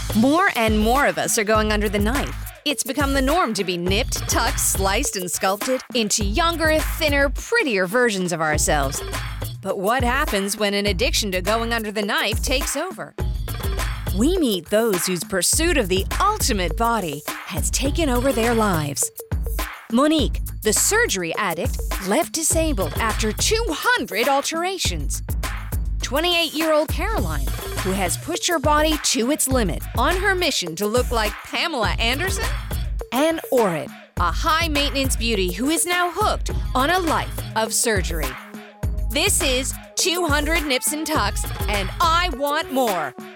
More and more of us are going under the knife. It's become the norm to be nipped, tucked, sliced, and sculpted into younger, thinner, prettier versions of ourselves. But what happens when an addiction to going under the knife takes over? We meet those whose pursuit of the ultimate body has taken over their lives. Monique, the surgery addict, left disabled after 200 alterations. 28-year-old Caroline, who has pushed her body to its limit on her mission to look like Pamela Anderson. And Orit, a high-maintenance beauty who is now hooked on a life of surgery. This is 200 Nips and Tucks, and I want more.